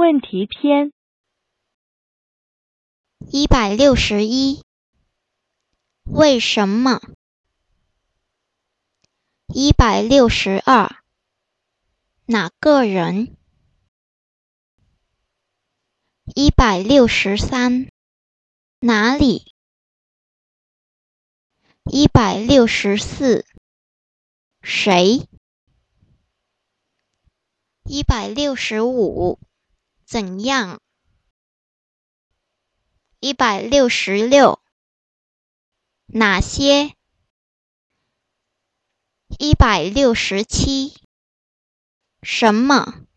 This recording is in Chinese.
问题篇 161为什么162哪个人163哪里164谁165怎样166哪些167什么